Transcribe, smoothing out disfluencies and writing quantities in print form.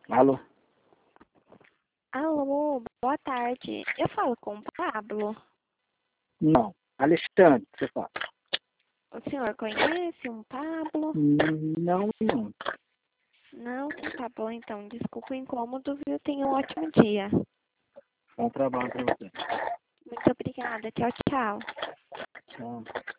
Alô? Alô, boa tarde. Eu falo com o Pablo. Não. Alexandre, você fala. O senhor conhece um Pablo? Não, não. Não, tá bom então. Desculpa o incômodo, viu? Tenha um ótimo dia. Bom trabalho pra você. Muito obrigada. Tchau, tchau. Tchau.